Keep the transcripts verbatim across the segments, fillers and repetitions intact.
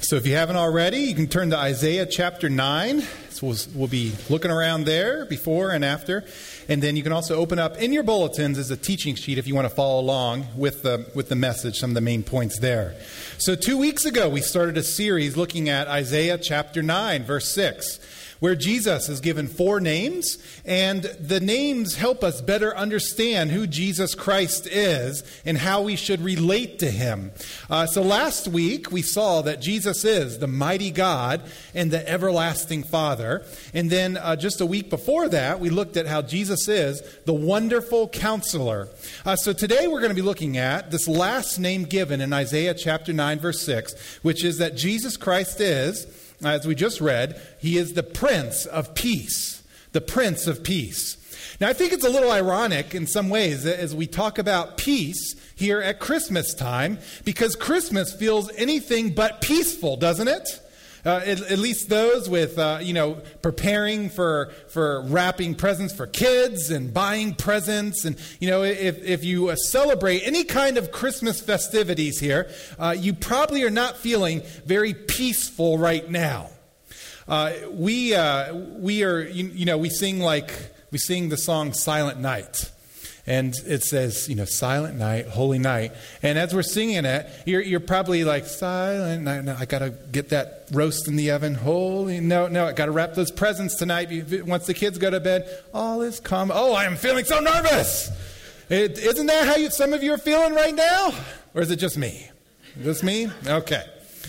So if you haven't already, you can turn to Isaiah chapter nine. So we'll, we'll be looking around there before and after. And then you can also open up in your bulletins as a teaching sheet if you want to follow along with the, with the message, some of the main points there. So two weeks ago, we started a series looking at Isaiah chapter nine, verse six, where Jesus is given four names, and the names help us better understand who Jesus Christ is and how we should relate to him. Uh, so last week, we saw that Jesus is the mighty God and the everlasting Father. And then uh, just a week before that, we looked at how Jesus is the wonderful counselor. Uh, so today, we're going to be looking at this last name given in Isaiah chapter nine, verse six, which is that Jesus Christ is, as we just read, he is the Prince of Peace. The Prince of Peace. Now, I think it's a little ironic in some ways as we talk about peace here at Christmas time, because Christmas feels anything but peaceful, doesn't it? Uh, at, at least those with, uh, you know, preparing for for wrapping presents for kids and buying presents. And, you know, if, if you uh, celebrate any kind of Christmas festivities here, uh, you probably are not feeling very peaceful right now. Uh, we uh, we are, you, you know, we sing like, we sing the song Silent Night. And it says, you know, silent night, holy night. And as we're singing it, you're, you're probably like, silent night. No, I got to get that roast in the oven. Holy, no, no, I got to wrap those presents tonight. Once the kids go to bed, all is calm. Oh, I am feeling so nervous. It, isn't that how you, some of you are feeling right now? Or is it just me? Just me? Okay.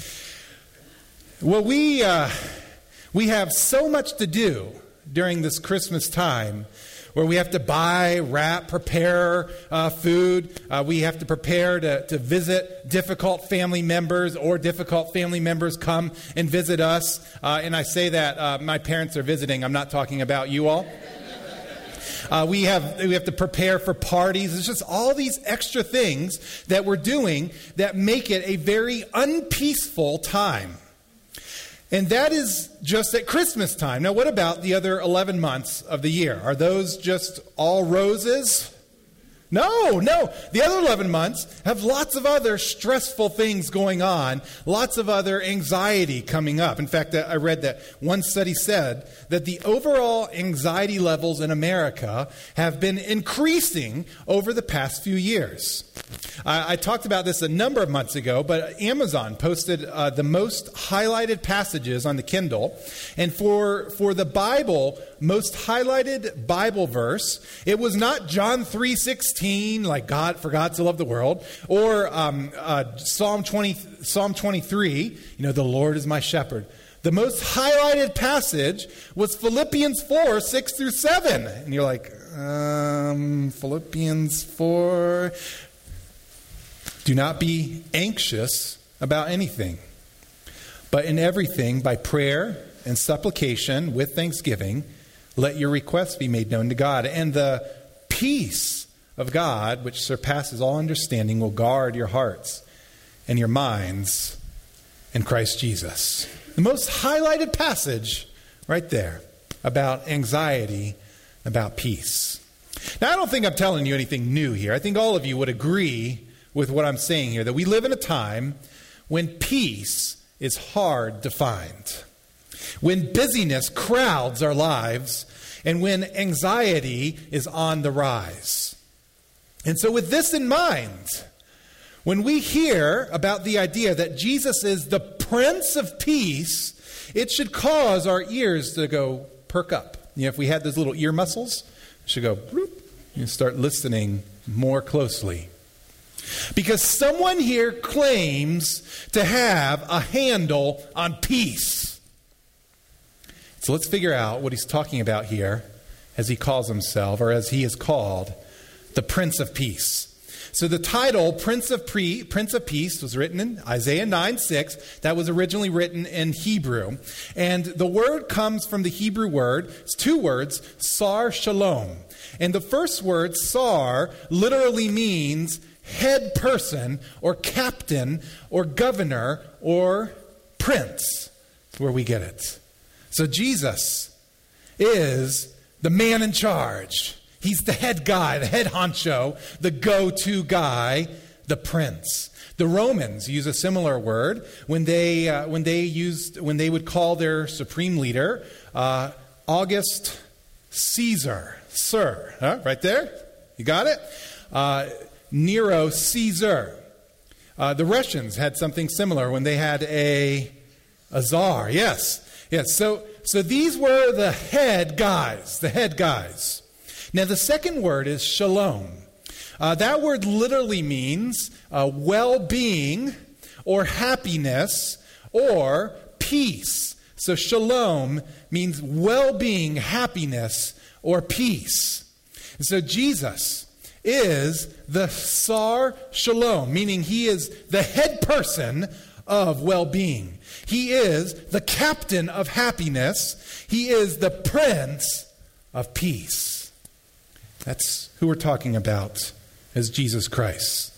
Well, we, uh, we have so much to do during this Christmas time, where we have to buy, wrap, prepare uh, food. Uh, we have to prepare to, to visit difficult family members, or difficult family members come and visit us. Uh, and I say that uh, my parents are visiting. I'm not talking about you all. Uh, we have we have to prepare for parties. It's just all these extra things that we're doing that make it a very unpeaceful time. And that is just at Christmas time. Now, what about the other eleven months of the year? Are those just all roses? No, no. The other eleven months have lots of other stressful things going on, lots of other anxiety coming up. In fact, I read that one study said that the overall anxiety levels in America have been increasing over the past few years. I, I talked about this a number of months ago, but Amazon posted uh, the most highlighted passages on the Kindle. And for, for the Bible, most highlighted Bible verse, it was not John three sixteen, like God, for God so loved the world, or um, uh, Psalm twenty, Psalm twenty-three, you know, the Lord is my shepherd. The most highlighted passage was Philippians four, six through seven. And you're like, um, Philippians four. Do not be anxious about anything, but in everything, by prayer and supplication with thanksgiving, let your requests be made known to God. And the peace of God, which surpasses all understanding, will guard your hearts and your minds in Christ Jesus. The most highlighted passage right there about anxiety, about peace. Now, I don't think I'm telling you anything new here. I think all of you would agree with what I'm saying here, that we live in a time when peace is hard to find, when busyness crowds our lives, and when anxiety is on the rise. And so with this in mind, when we hear about the idea that Jesus is the Prince of Peace, it should cause our ears to go perk up. You know, if we had those little ear muscles, it should go bloop, and start listening more closely. Because someone here claims to have a handle on peace. So let's figure out what he's talking about here as he calls himself, or as he is called, the Prince of Peace. So the title, Prince of, Pre- Prince of Peace, was written in Isaiah nine six. That was originally written in Hebrew. And the word comes from the Hebrew word, it's two words, Sar Shalom. And the first word, Sar, literally means head person, or captain, or governor, or prince. That's where we get it. So Jesus is the man in charge. He's the head guy, the head honcho, the go-to guy the prince. The Romans use a similar word when they uh, when they used when they would call their supreme leader uh, August Caesar, sir, huh? Right there, you got it. Uh, Nero Caesar. Uh, the Russians had something similar when they had a a czar. Yes, yes. So so these were the head guys, the head guys. Now the second word is shalom. Uh, that word literally means uh, well-being or happiness or peace. So shalom means well-being, happiness, or peace. And so Jesus is the Sar Shalom, meaning he is the head person of well-being. He is the captain of happiness. He is the prince of peace. That's who we're talking about as Jesus Christ.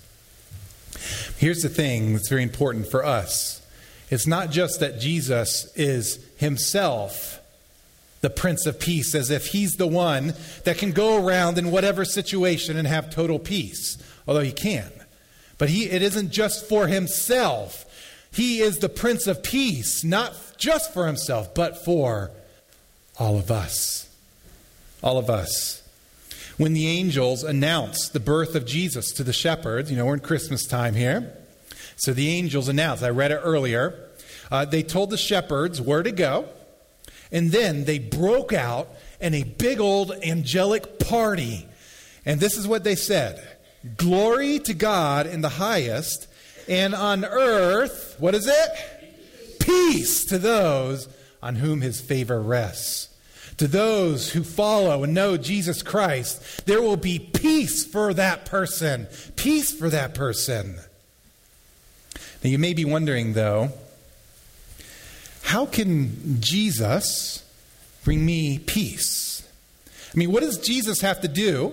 Here's the thing that's very important for us. It's not just that Jesus is himself the Prince of Peace, as if he's the one that can go around in whatever situation and have total peace, although he can. But he, it isn't just for himself. He is the Prince of Peace, not just for himself, but for all of us. All of us. When the angels announced the birth of Jesus to the shepherds, you know, we're in Christmas time here. So the angels announced, I read it earlier, uh, they told the shepherds where to go. And then they broke out in a big old angelic party. And this is what they said. Glory to God in the highest, and on earth, what is it? Peace to those on whom his favor rests. To those who follow and know Jesus Christ, there will be peace for that person. Peace for that person. Now you may be wondering, though, how can Jesus bring me peace? I mean, what does Jesus have to do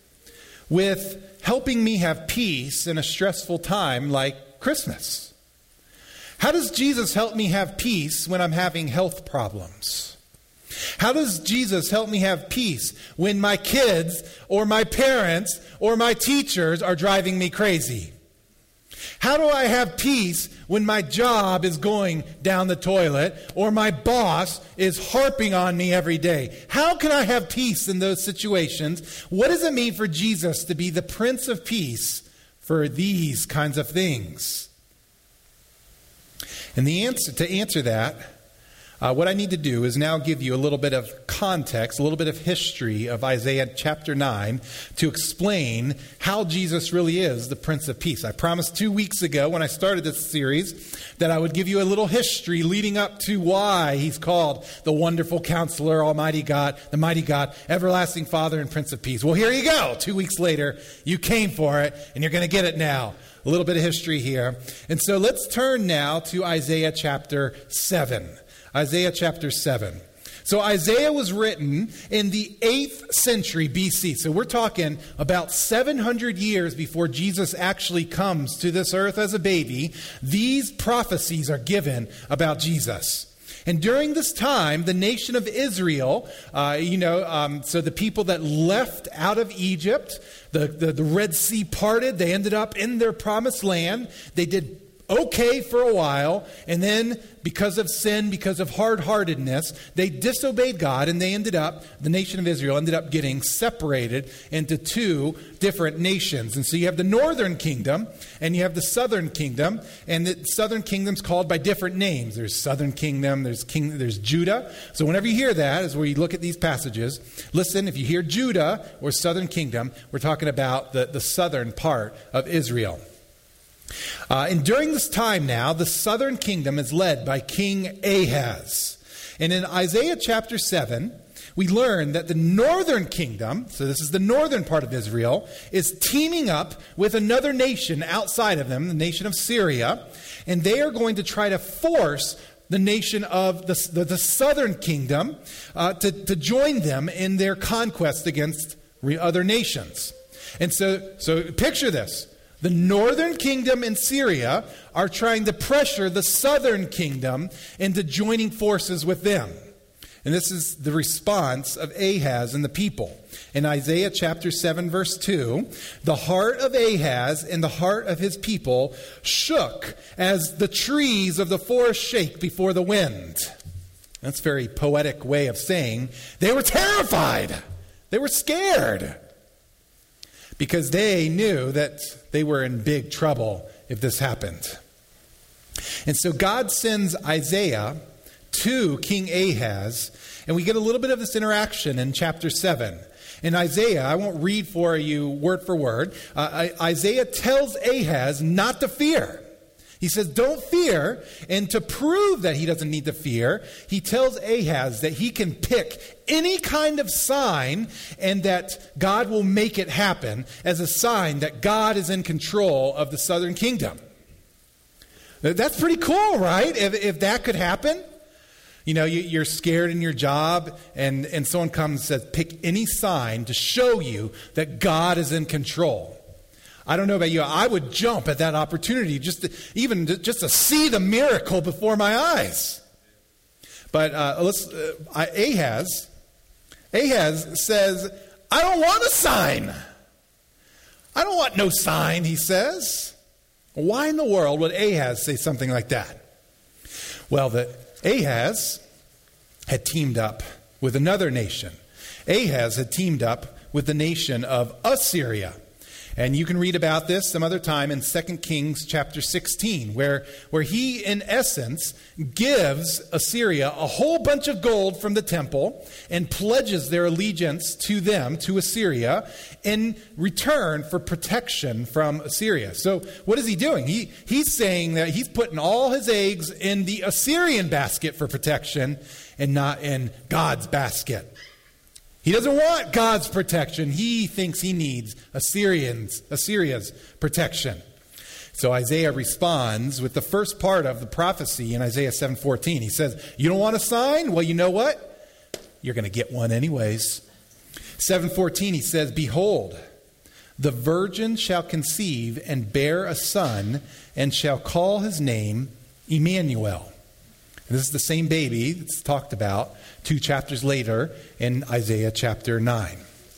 with helping me have peace in a stressful time like Christmas? How does Jesus help me have peace when I'm having health problems? How does Jesus help me have peace when my kids or my parents or my teachers are driving me crazy? How do I have peace when my job is going down the toilet or my boss is harping on me every day? How can I have peace in those situations? What does it mean for Jesus to be the Prince of Peace for these kinds of things? And the answer to answer that, Uh, what I need to do is now give you a little bit of context, a little bit of history of Isaiah chapter nine to explain how Jesus really is the Prince of Peace. I promised two weeks ago when I started this series that I would give you a little history leading up to why he's called the Wonderful Counselor, Almighty God, the Mighty God, Everlasting Father, and Prince of Peace. Well, here you go. Two weeks later, you came for it, and you're going to get it now. A little bit of history here. And so let's turn now to Isaiah chapter seven. Isaiah chapter seven. So Isaiah was written in the eighth century B C. So we're talking about seven hundred years before Jesus actually comes to this earth as a baby. These prophecies are given about Jesus. And during this time, the nation of Israel, uh, you know, um, so the people that left out of Egypt, the, the, the Red Sea parted, they ended up in their promised land. They did okay for a while, and then because of sin, because of hard-heartedness, they disobeyed God, and they ended up, the nation of Israel ended up getting separated into two different nations. And so you have the northern kingdom, and you have the southern kingdom, and the southern kingdom's called by different names. There's southern kingdom, there's king, there's Judah. So whenever you hear that, is where you look at these passages, listen, if you hear Judah or southern kingdom, we're talking about the, the southern part of Israel. Uh, and during this time now, the southern kingdom is led by King Ahaz. And in Isaiah chapter seven, we learn that the northern kingdom, so this is the northern part of Israel, is teaming up with another nation outside of them, the nation of Syria, and they are going to try to force the nation of the, the, the southern kingdom uh, to, to join them in their conquest against other nations. And so, so picture this. The northern kingdom and Syria are trying to pressure the southern kingdom into joining forces with them. And this is the response of Ahaz and the people. In Isaiah chapter seven, verse two, the heart of Ahaz and the heart of his people shook as the trees of the forest shake before the wind. That's a very poetic way of saying they were terrified. They were scared because they knew that they were in big trouble if this happened. And so God sends Isaiah to King Ahaz, and we get a little bit of this interaction in chapter seven. In Isaiah, I won't read for you word for word, uh, Isaiah tells Ahaz not to fear. He says, don't fear, and to prove that he doesn't need to fear, he tells Ahaz that he can pick any kind of sign and that God will make it happen as a sign that God is in control of the southern kingdom. That's pretty cool, right? If, if that could happen. You know, you, you're scared in your job, and, and someone comes and says, pick any sign to show you that God is in control. I don't know about you, I would jump at that opportunity just to, even to, just to see the miracle before my eyes. But uh, let's uh, Ahaz, Ahaz says, I don't want a sign. I don't want no sign, he says. Why in the world would Ahaz say something like that? Well, the Ahaz had teamed up with another nation. Ahaz had teamed up with the nation of Assyria. And you can read about this some other time in Second Kings chapter sixteen, where, where he, in essence, gives Assyria a whole bunch of gold from the temple and pledges their allegiance to them, to Assyria, in return for protection from Assyria. So what is he doing? He, he's saying that he's putting all his eggs in the Assyrian basket for protection and not in God's basket. He doesn't want God's protection. He thinks he needs Assyrians, Assyria's protection. So Isaiah responds with the first part of the prophecy in Isaiah seven fourteen. He says, you don't want a sign? Well, you know what? You're going to get one anyways. seven fourteen, he says, behold, the virgin shall conceive and bear a son, and shall call his name Emmanuel. And this is the same baby that's talked about two chapters later in Isaiah chapter nine.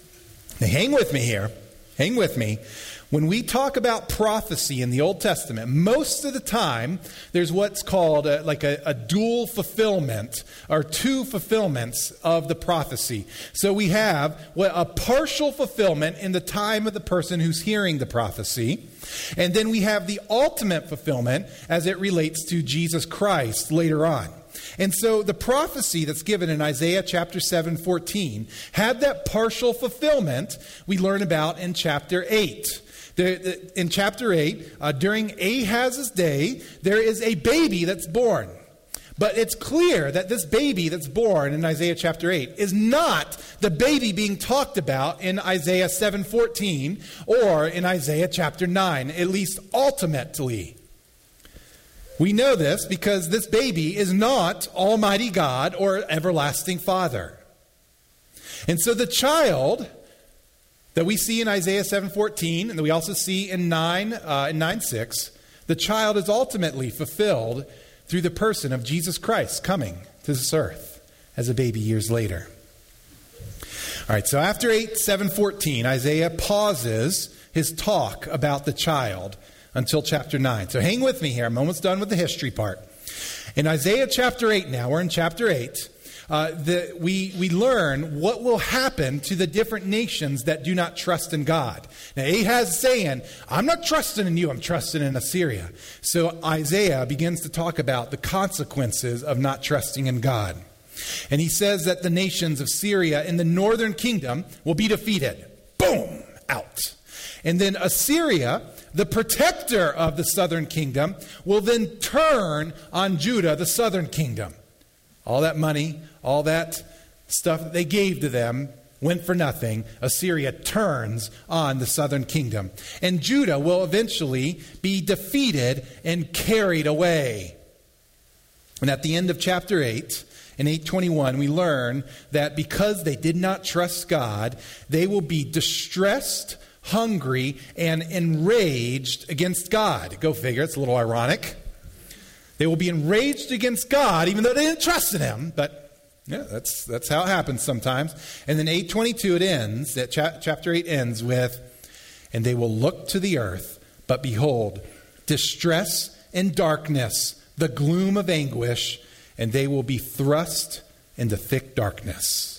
Now hang with me here. Hang with me. When we talk about prophecy in the Old Testament, most of the time there's what's called a, like a, a dual fulfillment or two fulfillments of the prophecy. So we have a partial fulfillment in the time of the person who's hearing the prophecy. And then we have the ultimate fulfillment as it relates to Jesus Christ later on. And so the prophecy that's given in Isaiah chapter seven fourteen had that partial fulfillment we learn about in chapter eight. The, the, in chapter eight, uh, during Ahaz's day, there is a baby that's born. But it's clear that this baby that's born in Isaiah chapter eight is not the baby being talked about in Isaiah seven fourteen or in Isaiah chapter nine, at least ultimately. We know this because this baby is not Almighty God or Everlasting Father. And so the child that we see in Isaiah seven fourteen, and that we also see in nine, uh, in nine six, the child is ultimately fulfilled through the person of Jesus Christ coming to this earth as a baby years later. All right, so after eight seven fourteen, Isaiah pauses his talk about the child until chapter nine. So hang with me here. I'm almost done with the history part. In Isaiah chapter eight now, we're in chapter eight. Uh, the, we, we learn what will happen to the different nations that do not trust in God. Now, Ahaz is saying, I'm not trusting in you, I'm trusting in Assyria. So Isaiah begins to talk about the consequences of not trusting in God. And he says that the nations of Syria in the northern kingdom will be defeated. Boom! Out. And then Assyria, the protector of the southern kingdom, will then turn on Judah, the southern kingdom. All that money, all that stuff that they gave to them went for nothing. Assyria turns on the southern kingdom. And Judah will eventually be defeated and carried away. And at the end of chapter eight, in eight twenty-one, we learn that because they did not trust God, they will be distressed, hungry, and enraged against God. Go figure, it's a little ironic. They will be enraged against God, even though they didn't trust in him, but Yeah, that's that's how it happens sometimes. And then eight twenty-two, it ends, that cha- chapter eight ends with, and they will look to the earth, but behold, distress and darkness, the gloom of anguish, and they will be thrust into thick darkness.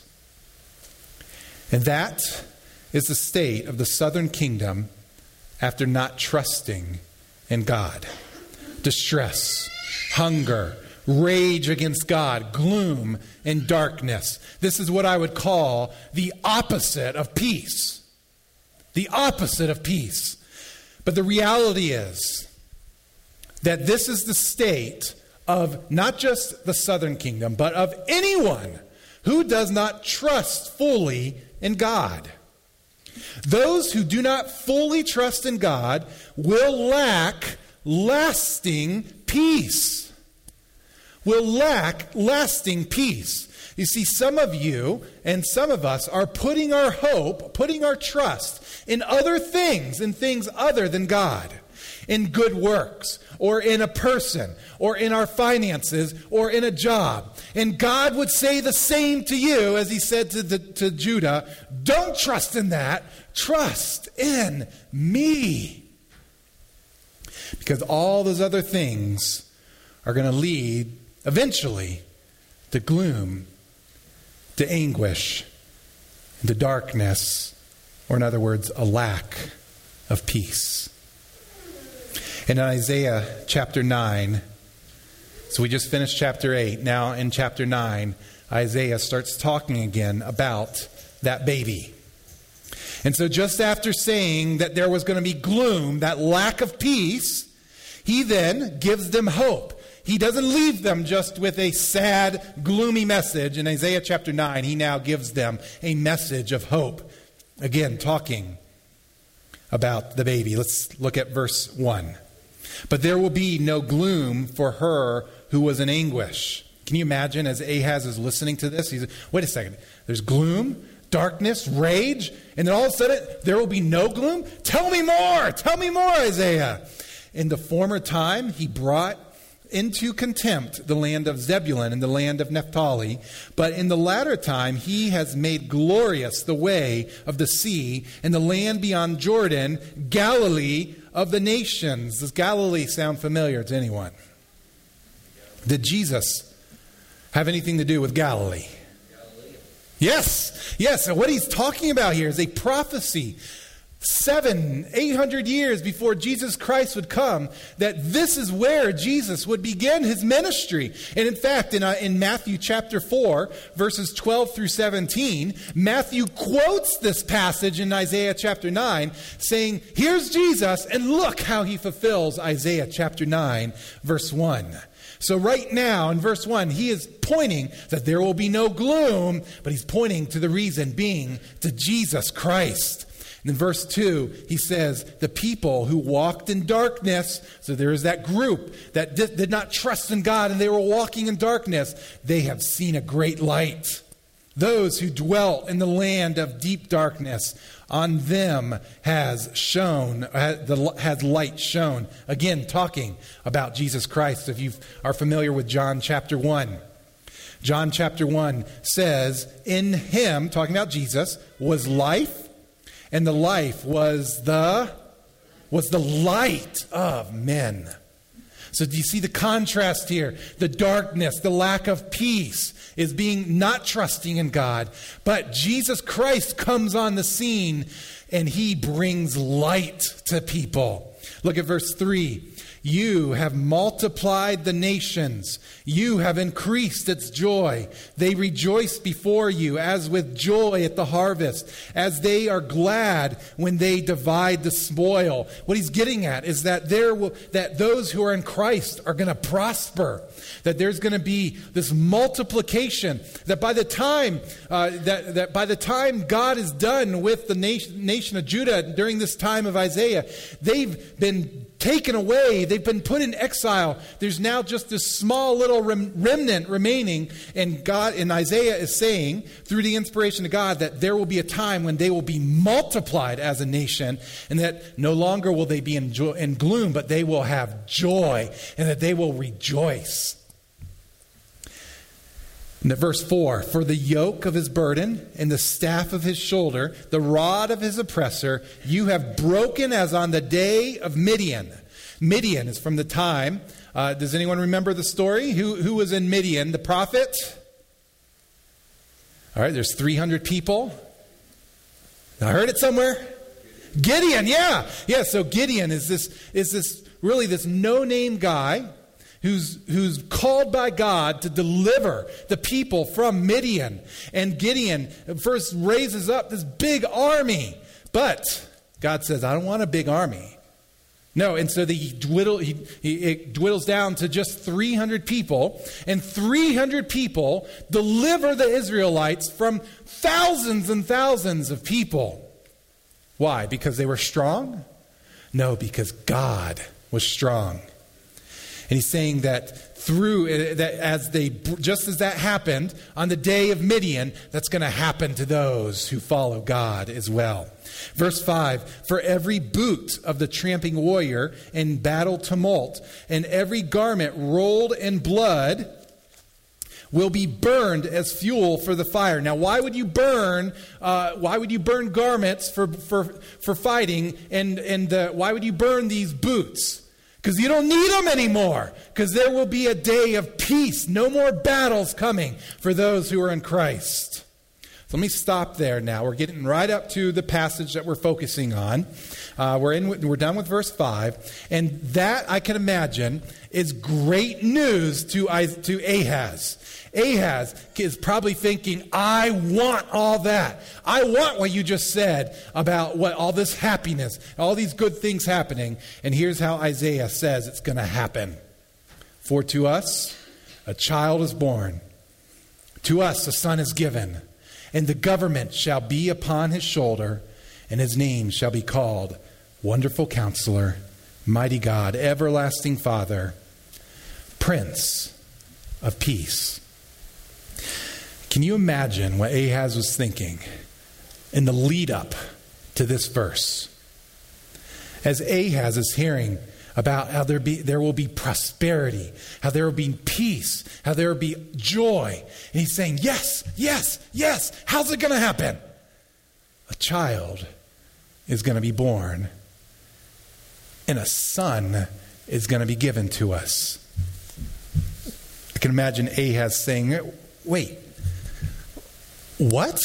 And that is the state of the southern kingdom after not trusting in God. Distress, hunger, rage against God, gloom, and darkness. This is what I would call the opposite of peace. The opposite of peace. But the reality is that this is the state of not just the southern kingdom, but of anyone who does not trust fully in God. Those who do not fully trust in God will lack lasting peace. Will lack lasting peace. You see, some of you and some of us are putting our hope, putting our trust in other things, in things other than God. In good works, or in a person, or in our finances, or in a job. And God would say the same to you as he said to, the, to Judah, don't trust in that, trust in me. Because all those other things are going to lead eventually to gloom, to anguish, and to darkness, or in other words, a lack of peace. In Isaiah chapter nine, so we just finished chapter eight. Now in chapter nine, Isaiah starts talking again about that baby. And so just after saying that there was going to be gloom, that lack of peace, he then gives them hope. He doesn't leave them just with a sad, gloomy message. In Isaiah chapter nine, he now gives them a message of hope. Again, talking about the baby. Let's look at verse one. But there will be no gloom for her who was in anguish. Can you imagine as Ahaz is listening to this? He's, wait a second. There's gloom, darkness, rage, and then all of a sudden there will be no gloom? Tell me more. Tell me more, Isaiah. In the former time, he brought into contempt the land of Zebulun and the land of Naphtali. But in the latter time, he has made glorious the way of the sea and the land beyond Jordan, Galilee of the nations. Does Galilee sound familiar to anyone? Did Jesus have anything to do with Galilee? Galilee. Yes. Yes. So what he's talking about here is a prophecy seven, eight hundred years before Jesus Christ would come, that this is where Jesus would begin his ministry. And in fact, in, uh, in Matthew chapter four, verses twelve through seventeen, Matthew quotes this passage in Isaiah chapter nine, saying, here's Jesus, and look how he fulfills Isaiah chapter nine, verse one. So right now, in verse one, he is pointing that there will be no gloom, but he's pointing to the reason being to Jesus Christ. In verse two, he says, the people who walked in darkness, so there is that group that did, did not trust in God and they were walking in darkness, they have seen a great light. Those who dwelt in the land of deep darkness, on them has shone, has light shone. Again, talking about Jesus Christ. If you are familiar with John chapter one. John chapter one says, in him, talking about Jesus, was life. And the life was the, was the light of men. So do you see the contrast here? The darkness, the lack of peace is being not trusting in God. But Jesus Christ comes on the scene and he brings light to people. Look at verse three. You have multiplied the nations. You have increased its joy. They rejoice before you as with joy at the harvest, as they are glad when they divide the spoil. What he's getting at is that there will, that those who are in Christ are going to prosper. That there's going to be this multiplication. That by the time uh, that that by the time God is done with the nation, nation of Judah during this time of Isaiah, they've been taken away. They've been put in exile. There's now just this small little rem- remnant remaining. And God, and Isaiah is saying, through the inspiration of God, that there will be a time when they will be multiplied as a nation, and that no longer will they be in, jo- in gloom, but they will have joy, and that they will rejoice. And verse four, for the yoke of his burden and the staff of his shoulder, the rod of his oppressor, you have broken as on the day of Midian. Midian is from the time, uh, does anyone remember the story? Who, who was in Midian? The prophet? All right, there's three hundred people. I heard it somewhere. Gideon, yeah. Yeah, so Gideon is this, is this really this no-name guy who's who's called by God to deliver the people from Midian. And Gideon first raises up this big army. But God says, I don't want a big army. No, and so the, he, dwiddle, he, he it dwindles down to just three hundred people. And three hundred people deliver the Israelites from thousands and thousands of people. Why? Because they were strong? No, because God was strong. And he's saying that through, that as they, just as that happened on the day of Midian, that's going to happen to those who follow God as well. Verse five, for every boot of the tramping warrior in battle tumult, and every garment rolled in blood will be burned as fuel for the fire. Now, why would you burn? Uh, why would you burn garments for for for fighting? And and uh, why would you burn these boots? Because you don't need them anymore. Because there will be a day of peace. No more battles coming for those who are in Christ. So let me stop there now. We're getting right up to the passage that we're focusing on. Uh, we're in. We're done with verse five, and that I can imagine is great news to to Ahaz. Ahaz is probably thinking, I want all that. I want what you just said about what all this happiness, all these good things happening. And here's how Isaiah says it's going to happen. For to us a child is born, to us a son is given, and the government shall be upon his shoulder, and his name shall be called Wonderful Counselor, Mighty God, Everlasting Father, Prince of Peace. Can you imagine what Ahaz was thinking in the lead up to this verse? As Ahaz is hearing about how there be there will be prosperity, how there will be peace, how there will be joy. And he's saying, yes, yes, yes. How's it going to happen? A child is going to be born, and a son is going to be given to us. I can imagine Ahaz saying, wait, what?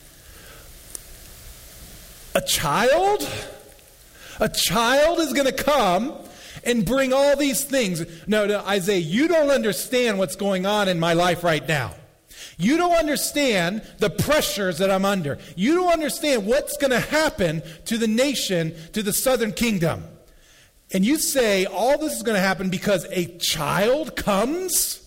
A child? A child is going to come and bring all these things. No, no, Isaiah, you don't understand what's going on in my life right now. You don't understand the pressures that I'm under. You don't understand what's going to happen to the nation, to the southern kingdom. And you say all this is going to happen because a child comes?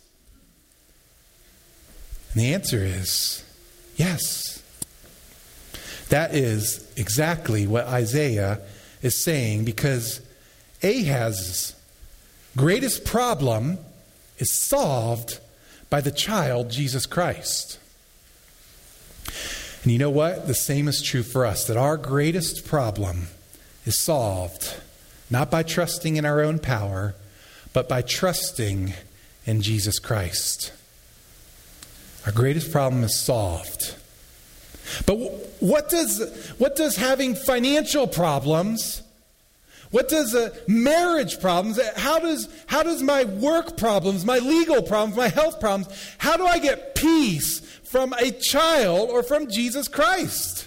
And the answer is yes. That is exactly what Isaiah is saying, because Ahaz's greatest problem is solved by the child, Jesus Christ. And you know what? The same is true for us, that our greatest problem is solved not by trusting in our own power, but by trusting in Jesus Christ. Our greatest problem is solved. But what does what does having financial problems, what does uh, marriage problems, how does how does my work problems, my legal problems, my health problems, how do I get peace from a child or from Jesus Christ?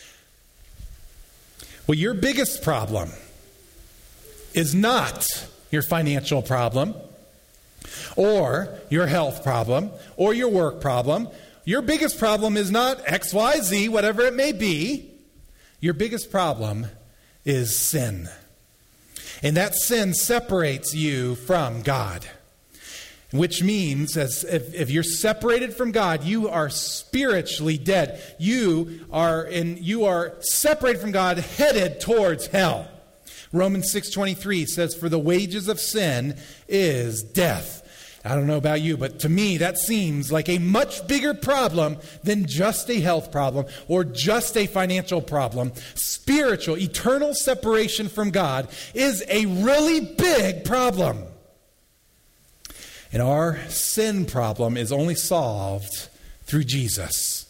Well, your biggest problem is not your financial problem, or your health problem, or your work problem. Your biggest problem is not X, Y, Z, whatever it may be. Your biggest problem is sin. And that sin separates you from God. Which means, as if, if you're separated from God, you are spiritually dead. You are in, you are separated from God, headed towards hell. Romans six twenty-three says, for the wages of sin is death. I don't know about you, but to me that seems like a much bigger problem than just a health problem or just a financial problem. Spiritual, eternal separation from God is a really big problem. And our sin problem is only solved through Jesus.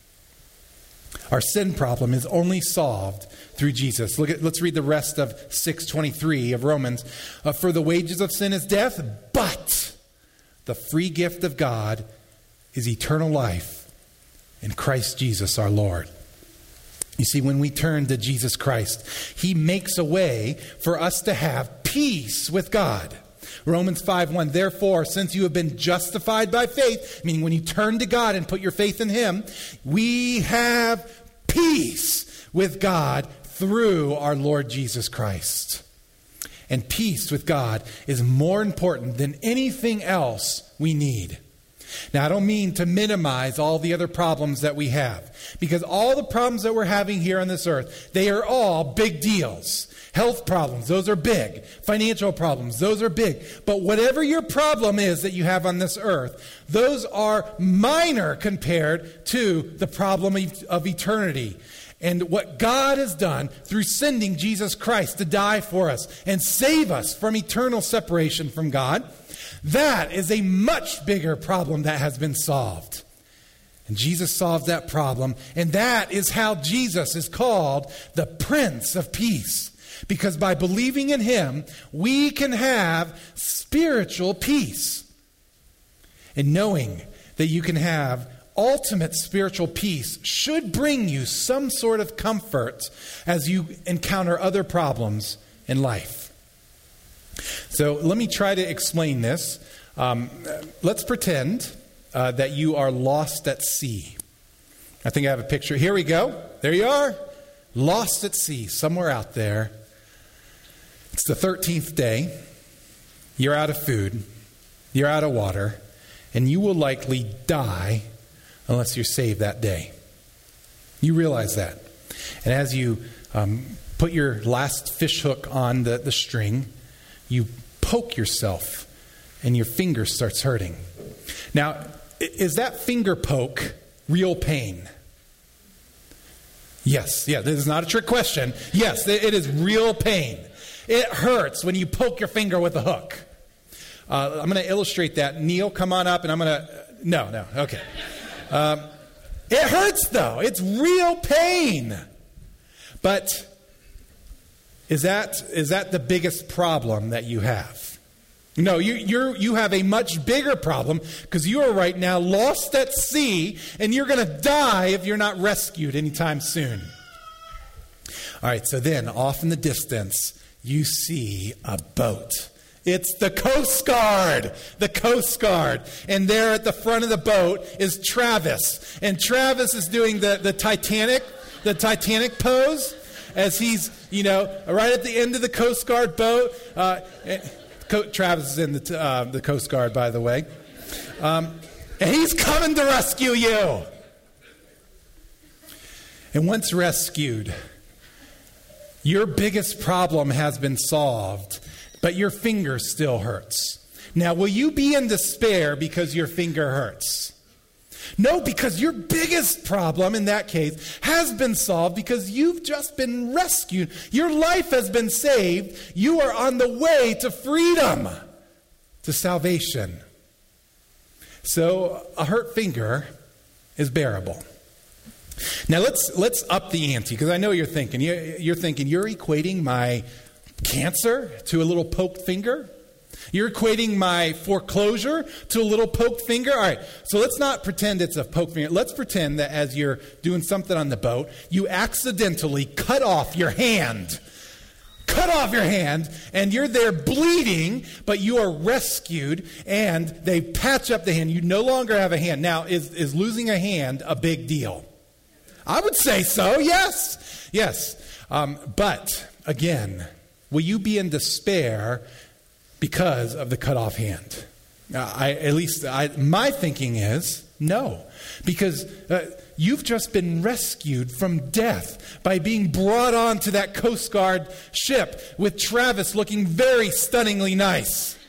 Our sin problem is only solved through Jesus. Look at, let's read the rest of six twenty-three of Romans. Uh, For the wages of sin is death, but the free gift of God is eternal life in Christ Jesus our Lord. You see, when we turn to Jesus Christ, He makes a way for us to have peace with God. Romans five one, therefore, since you have been justified by faith, meaning when you turn to God and put your faith in Him, we have peace with God through our Lord Jesus Christ. And peace with God is more important than anything else we need. Now, I don't mean to minimize all the other problems that we have, because all the problems that we're having here on this earth, they are all big deals. Health problems, those are big. Financial problems, those are big. But whatever your problem is that you have on this earth, those are minor compared to the problem of eternity. And what God has done through sending Jesus Christ to die for us and save us from eternal separation from God, that is a much bigger problem that has been solved. And Jesus solved that problem, and that is how Jesus is called the Prince of Peace. Because by believing in Him, we can have spiritual peace. And knowing that you can have ultimate spiritual peace should bring you some sort of comfort as you encounter other problems in life. So let me try to explain this. Um, let's pretend uh, that you are lost at sea. I think I have a picture. Here we go. There you are. Lost at sea, somewhere out there. It's the thirteenth day. You're out of food. You're out of water. And you will likely die unless you're saved that day. You realize that. And as you um, put your last fish hook on the, the string, you poke yourself and your finger starts hurting. Now, is that finger poke real pain? Yes. Yeah, this is not a trick question. Yes, it is real pain. It hurts when you poke your finger with a hook. Uh, I'm going to illustrate that. Neil, come on up and I'm going to... Uh, no, no, okay. Um, it hurts though. It's real pain. But is that is that the biggest problem that you have? No, you you're, you have a much bigger problem because you are right now lost at sea and you're going to die if you're not rescued anytime soon. All right, so then off in the distance, you see a boat. It's the Coast Guard, the Coast Guard. And there at the front of the boat is Travis. And Travis is doing the, the Titanic, the Titanic pose as he's, you know, right at the end of the Coast Guard boat. Uh, Co- Travis is in the, uh, the Coast Guard, by the way. Um, and he's coming to rescue you. And once rescued, your biggest problem has been solved. But your finger still hurts. Now, will you be in despair because your finger hurts? No, because your biggest problem in that case has been solved because you've just been rescued. Your life has been saved. You are on the way to freedom, to salvation. So a hurt finger is bearable. Now, let's let's up the ante because I know you're thinking, you're thinking, you're equating my cancer to a little poked finger? You're equating my foreclosure to a little poked finger? All right, so let's not pretend it's a poked finger. Let's pretend that as you're doing something on the boat, you accidentally cut off your hand. Cut off your hand, and you're there bleeding, but you are rescued, and they patch up the hand. You no longer have a hand. Now, is, is losing a hand a big deal? I would say so, yes. Yes. Um, but, again, will you be in despair because of the cut off hand? Uh, I, at least I, my thinking is no. Because uh, you've just been rescued from death by being brought onto that Coast Guard ship with Travis looking very stunningly nice.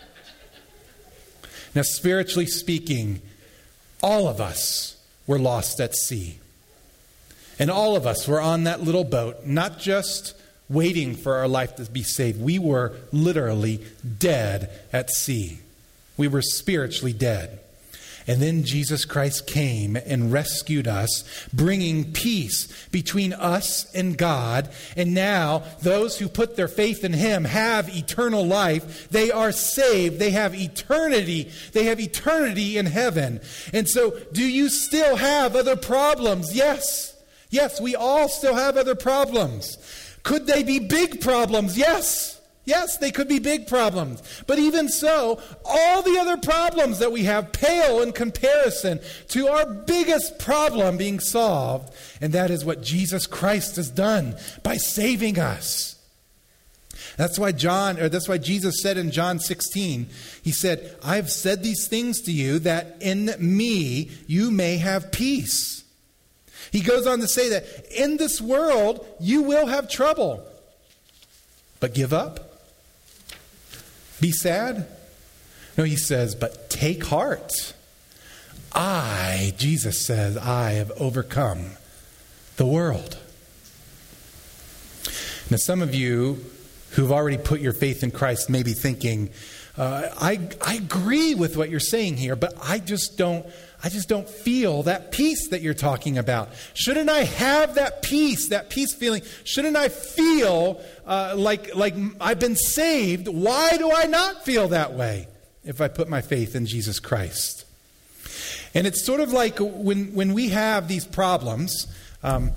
Now, spiritually speaking, all of us were lost at sea. And all of us were on that little boat, not just waiting for our life to be saved. We were literally dead at sea. we were spiritually dead. And then Jesus Christ came and rescued us, bringing peace between us and God. And now those who put their faith in him have eternal life. They are saved. They have eternity. They have eternity in heaven. And so, do you still have other problems? Yes. Yes, we all still have other problems. Could they be big problems? Yes. Yes, they could be big problems. But even so, all the other problems that we have pale in comparison to our biggest problem being solved. And that is what Jesus Christ has done by saving us. That's why John, or that's why Jesus said in John sixteen, he said, I've said these things to you that in me you may have peace. He goes on to say that in this world you will have trouble. But give up? Be sad? No, he says, but take heart. I, Jesus says, I have overcome the world. Now, some of you who've already put your faith in Christ may be thinking, uh, I, I agree with what you're saying here, but I just don't I just don't feel that peace that you're talking about. Shouldn't I have that peace, that peace feeling? Shouldn't I feel uh, like, like I've been saved? Why do I not feel that way if I put my faith in Jesus Christ? And it's sort of like when, when we have these problems, um,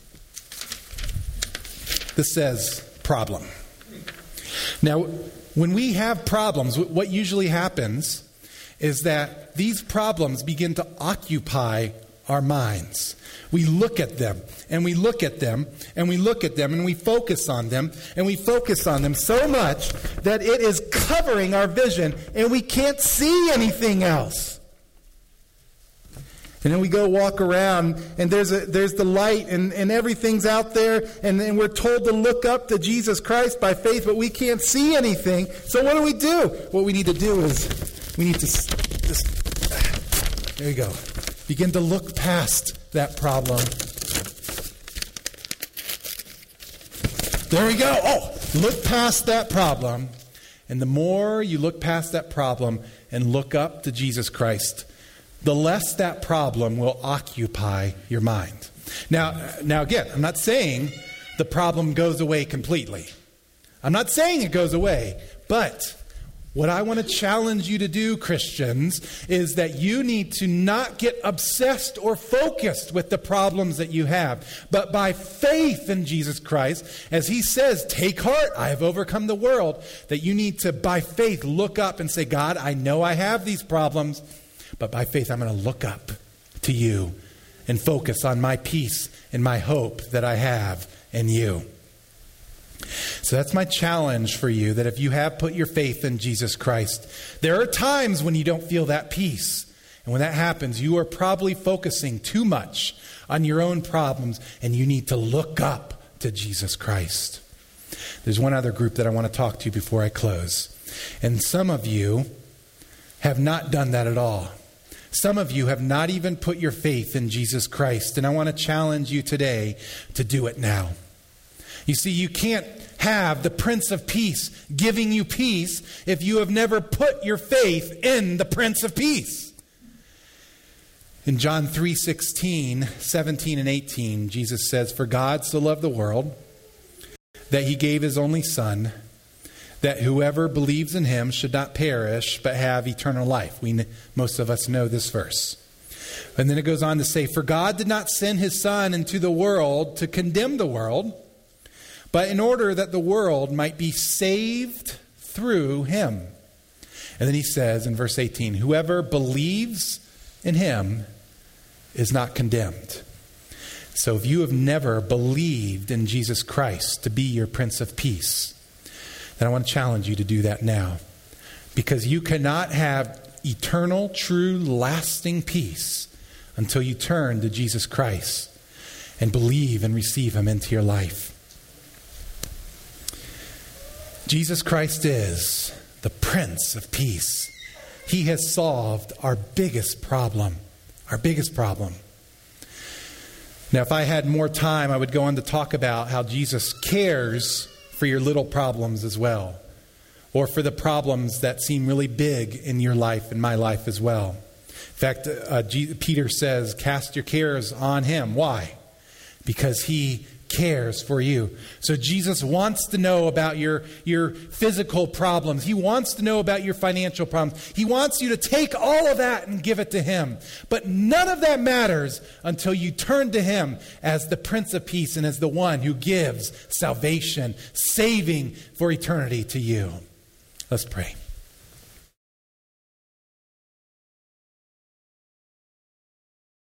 this says problem. Now, when we have problems, what usually happens is that these problems begin to occupy our minds. We look at them, and we look at them, and we look at them, and we focus on them, and we focus on them so much that it is covering our vision, and we can't see anything else. And then we go walk around, and there's a, there's the light, and, and everything's out there, and, and we're told to look up to Jesus Christ by faith, but we can't see anything. So what do we do? What we need to do is we need to just, there you go, begin to look past that problem. There we go. Oh, look past that problem. And the more you look past that problem and look up to Jesus Christ, the less that problem will occupy your mind. Now, now again, I'm not saying the problem goes away completely. I'm not saying it goes away, but what I want to challenge you to do, Christians, is that you need to not get obsessed or focused with the problems that you have, but by faith in Jesus Christ, as he says, take heart, I have overcome the world, that you need to, by faith, look up and say, God, I know I have these problems, but by faith, I'm going to look up to you and focus on my peace and my hope that I have in you. So that's my challenge for you, that if you have put your faith in Jesus Christ, there are times when you don't feel that peace. And when that happens, you are probably focusing too much on your own problems, and you need to look up to Jesus Christ. There's one other group that I want to talk to before I close. And some of you have not done that at all. Some of you have not even put your faith in Jesus Christ. And I want to challenge you today to do it now. You see, you can't have the Prince of Peace giving you peace if you have never put your faith in the Prince of Peace. In John three sixteen, seventeen, and eighteen, Jesus says, for God so loved the world that he gave his only Son, that whoever believes in him should not perish but have eternal life. We, most of us know this verse. And then it goes on to say, for God did not send his Son into the world to condemn the world, but in order that the world might be saved through him. And then he says in verse eighteen, whoever believes in him is not condemned. So if you have never believed in Jesus Christ to be your Prince of Peace, then I want to challenge you to do that now. Because you cannot have eternal, true, lasting peace until you turn to Jesus Christ and believe and receive him into your life. Jesus Christ is the Prince of Peace. He has solved our biggest problem. Our biggest problem. Now, if I had more time, I would go on to talk about how Jesus cares for your little problems as well. or for the problems that seem really big in your life and my life as well. In fact, uh, G- Peter says, cast your cares on him. Why? Because he cares for you. So Jesus wants to know about your, your physical problems. He wants to know about your financial problems. He wants you to take all of that and give it to him. But none of that matters until you turn to him as the Prince of Peace and as the one who gives salvation, saving for eternity to you. Let's pray.